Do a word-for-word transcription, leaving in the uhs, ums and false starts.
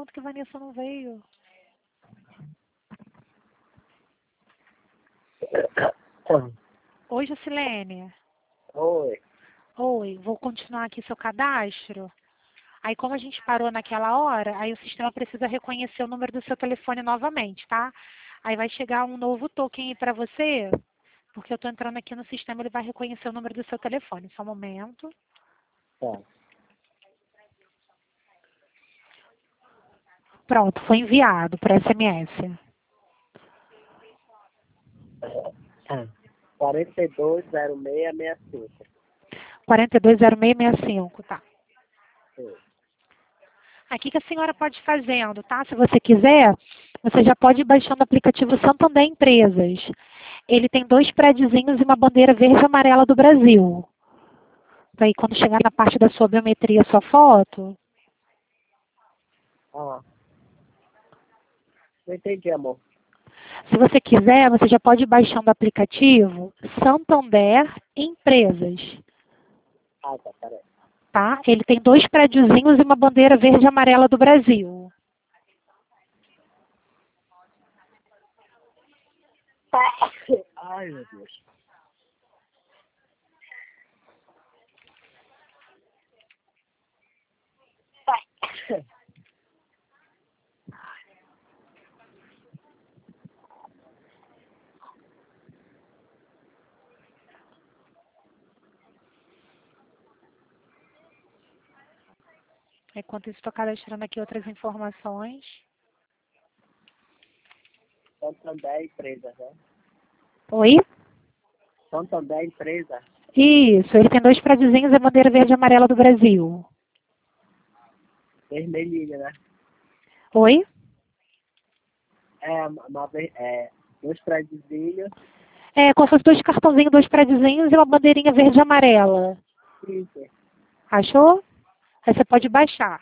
enquanto que a Vanessa não veio. Oi, Jusilene. Oi. Oi, vou continuar aqui seu cadastro. Aí, como a gente parou naquela hora, aí o sistema precisa reconhecer o número do seu telefone novamente, tá? Aí vai chegar um novo token aí para você, porque eu estou entrando aqui no sistema, ele vai reconhecer o número do seu telefone. Só um momento. Tá. Pronto, foi enviado por S M S. quarenta e dois zero seis seis cinco. quatro dois zero seis seis cinco, tá. Sim. Aqui que a senhora pode ir fazendo, tá? Se você quiser, você já pode ir baixando o aplicativo Santander Empresas. Ele tem dois prédiozinhos e uma bandeira verde e amarela do Brasil. Aí quando chegar na parte da sua biometria, sua foto. Ah. Não entendi, amor. Se você quiser, você já pode ir baixando o aplicativo Santander Empresas. Ah, tá, peraí. Tá? Ele tem dois prédiozinhos e uma bandeira verde e amarela do Brasil. Ai, meu Deus. Enquanto isso, estou cadastrando aqui outras informações. Santander Empresa, né? Oi? Santander Empresa. Isso, ele tem dois prédiozinhos e a bandeira verde e amarela do Brasil. Vermelhinha, né? Oi? É, uma, ve- é, dois prédiozinhos. É, como se fosse dois cartãozinhos, dois prédiozinhos e uma bandeirinha verde e amarela. Isso. Achou? Aí você pode baixar.